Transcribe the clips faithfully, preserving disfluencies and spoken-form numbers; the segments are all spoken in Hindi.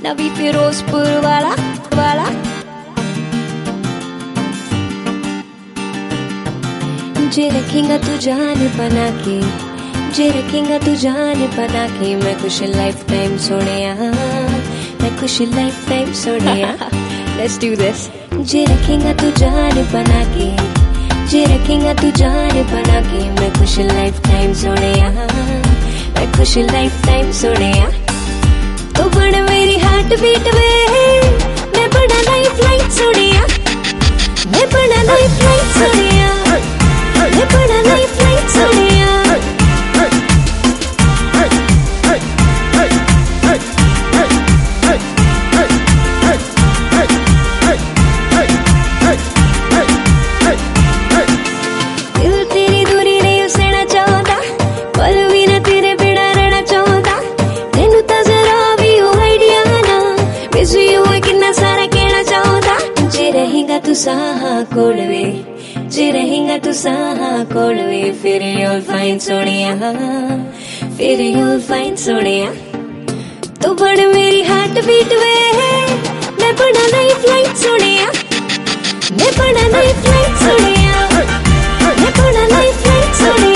मुंडा भी फिरोजपुर वाला वाला। जे रखेगा तू जान बना के, जे रखेगा तू जान बना के, मैं खुश लाइफ टाइम सोनिया, मैं खुश life time Sonia. Let's do this। जे रखेगा तू जान बना के, जे रखेगा तू जान बना के, मैं खुश लाइफ टाइम सोनिया, मैं खुश लाइफ टाइम सोनिया। तो बड़ मेरी हार्ट बीट वे, मैं बड़ा लाइफ लाइफ सोनिया, मैं बड़ा लाइफ लाइफ सोनिया, मैं बड़ा लाइफ लाइफ सोनिया। दिल तेरी दूरी नहीं उसना चाहता, पल भी ना तेरे बिना रहना चाहता। तेनू तो जरा भी हो आइडिया ना, मिस यू कितना सारा कहना चाहता। जे रहेगा तू साहा कोलवे, जे रहेगा तू साहा कोलवे, फिर you'll find सोनिया, फिर you'll find सोनिया। तो बड़ मेरी हार्ट बीट वे, मैं बड़ा लाइफ लाइफ सोनिया, मैं बड़ा लाइफ लाइफ सोनिया, मैं बड़ा लाइफ लाइफ सोनिया।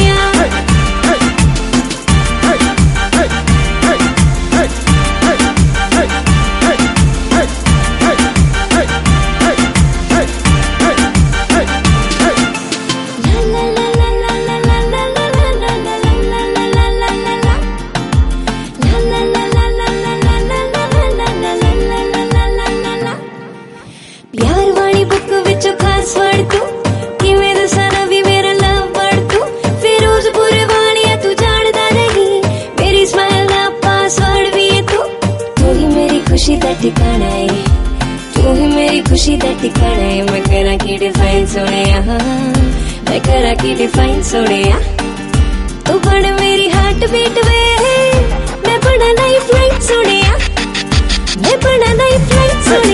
प्यार वाली बुक विच खास वर्ड तू, कि मेरे सारा भी मेरा लव वर्ड तू। फिरोजपुर वालिया तू जानदा नहीं, मेरी स्माइल दा पासवर्ड भी है तू। तू ही मेरी खुशी दा ठिकाना है, तू ही मेरी खुशी दा ठिकाना है। मैं करा की डिफाइन सोनिया, मैं करा की डिफाइन सोनिया। तू बड़ मेरी हार्ट बीट वे, मैं बड़ा लाइफ लाइफ सोनिया, मैं बड़ा लाइफ लाइफ सोनिया।